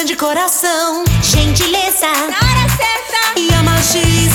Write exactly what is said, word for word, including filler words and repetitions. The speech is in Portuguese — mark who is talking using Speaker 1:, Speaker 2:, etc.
Speaker 1: grande coração, gentileza
Speaker 2: Na hora certa
Speaker 1: e a magia